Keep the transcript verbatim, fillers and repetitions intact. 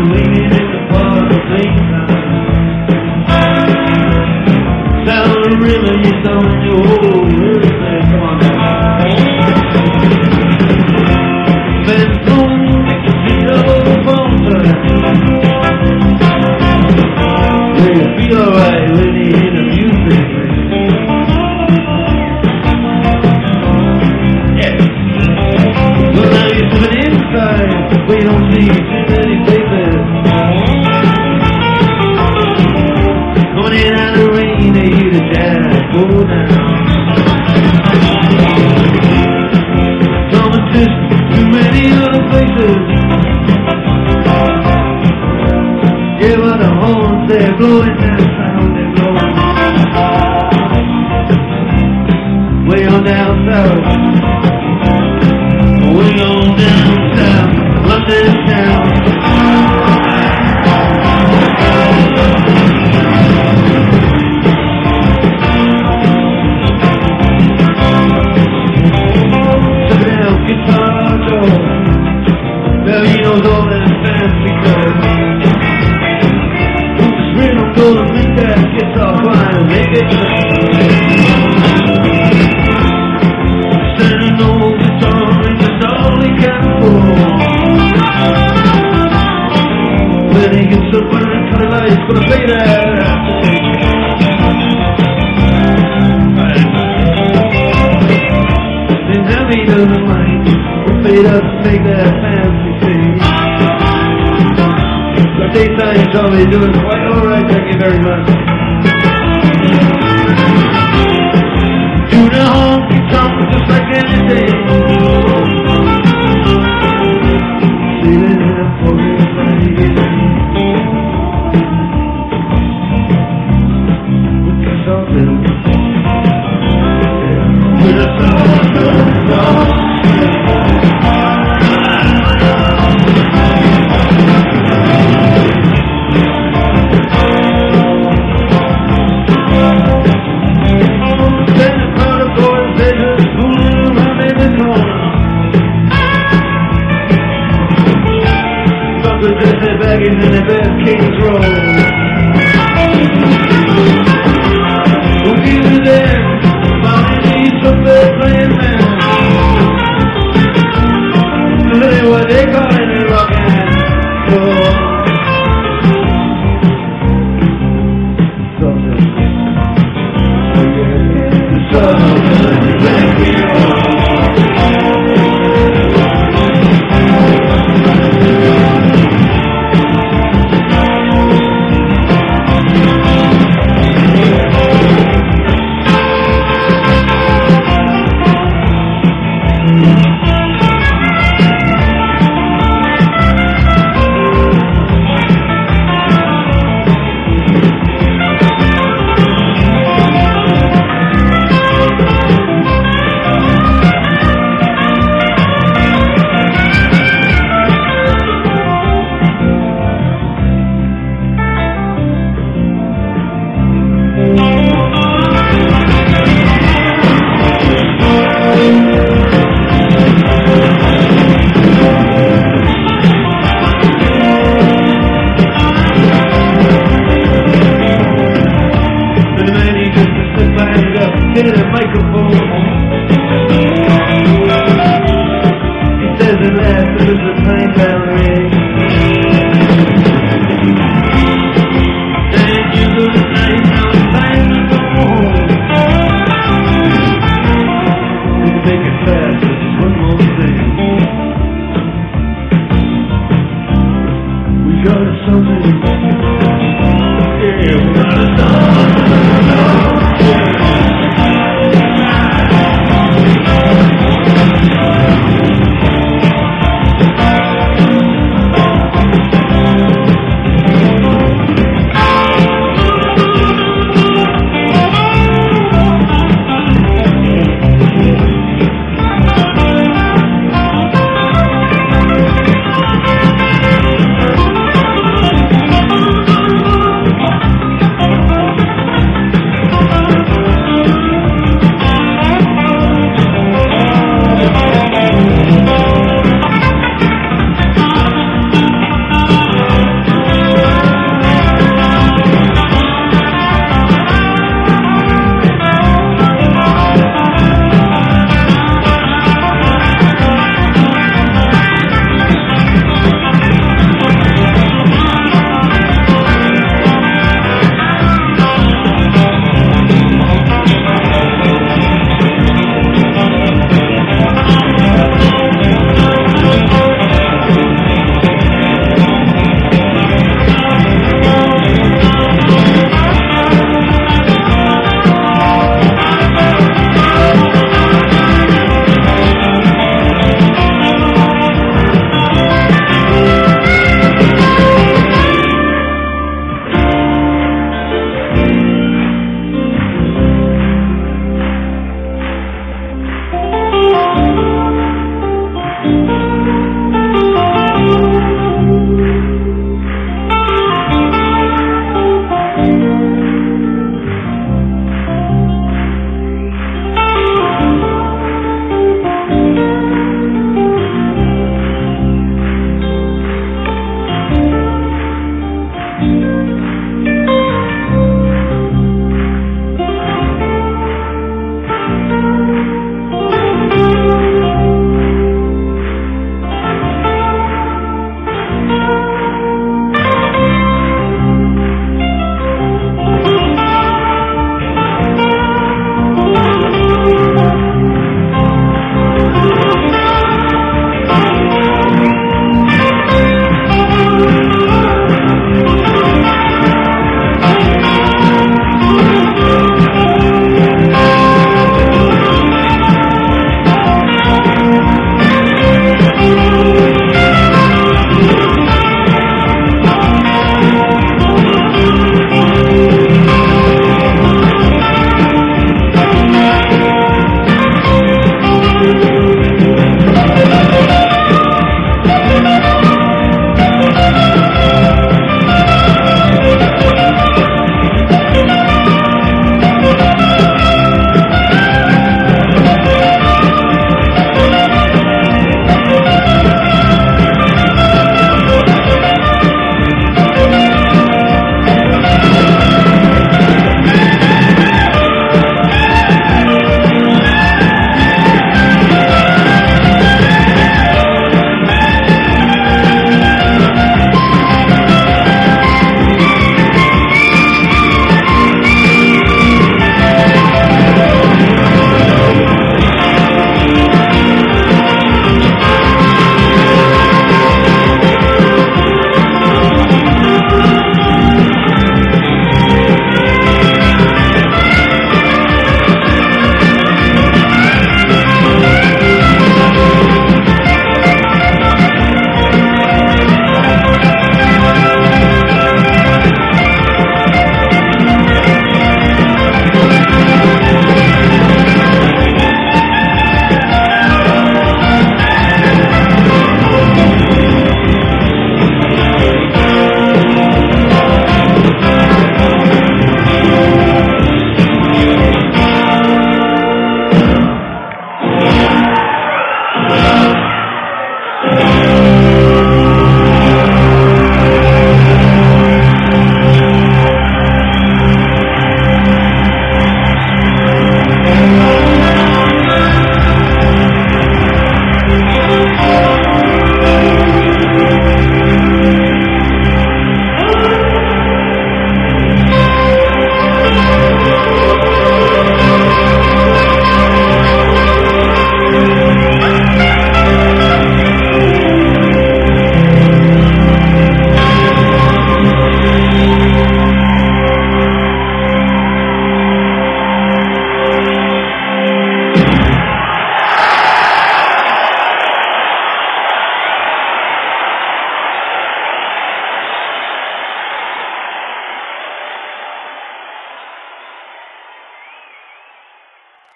leaning in the park, playtime. Sound of the river, you don't know everything. Come on now. Then boom, make the beat of the phone. Where you feel alright when you hear the music. Yeah. Well, now you're sitting inside, we don't see too many faces. Coming in out of the rain, they hear the jazz go down. Competition, too many other places. Yeah, but the horns, they're blowing that sound, they're blowing. Way on down south, way on down south, London town. Guitar door, now he knows all that fancy code. This rhythm gonna make that guitar fine, make it standing old guitar and just all he can afford. When he gets up on the twilight, he's gonna play that. And now he doesn't mind. He doesn't take that fancy thing. But daytime he's always doing quite alright, thank you very much. Do the honky tonk just like anything. Sailing in a foggy plane. With the something. With the something. They're bagging in the best King's Road. We'll be there, found in the trumpet playing man. Hey, what they call it a rock and roll. Southern, Southern, black people. Get a microphone. He says it laughs as the time down ring. And you look nice, now it's time to go home. We can make it fast, but just one more thing. We got something. Yeah, we got a song.